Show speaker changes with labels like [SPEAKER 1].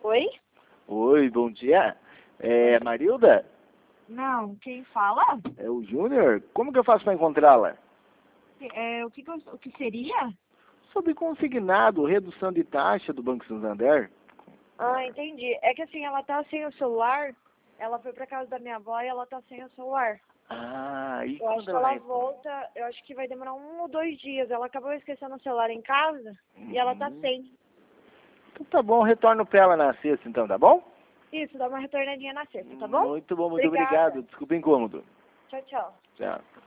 [SPEAKER 1] Oi?
[SPEAKER 2] Oi, bom dia. É Marilda?
[SPEAKER 1] Não, quem fala?
[SPEAKER 2] É o Júnior? Como que eu faço para encontrá-la?
[SPEAKER 1] O que seria?
[SPEAKER 2] Sobre consignado, redução de taxa do Banco Santander.
[SPEAKER 1] Ah, entendi. É que assim, ela tá sem o celular, ela foi pra casa da minha avó e ela tá sem o celular.
[SPEAKER 2] Ah, e
[SPEAKER 1] Eu acho
[SPEAKER 2] quando
[SPEAKER 1] que
[SPEAKER 2] ela
[SPEAKER 1] ela
[SPEAKER 2] vai...
[SPEAKER 1] volta, eu acho que vai demorar 1 ou 2 dias. Ela acabou esquecendo o celular em casa e ela tá sem.
[SPEAKER 2] Então tá bom, retorno para ela na sexta então, tá bom?
[SPEAKER 1] Isso, dá uma retornadinha na sexta, tá bom?
[SPEAKER 2] Muito bom, muito
[SPEAKER 1] Obrigada.
[SPEAKER 2] obrigado. Desculpa o incômodo.
[SPEAKER 1] Tchau, tchau.
[SPEAKER 2] Tchau.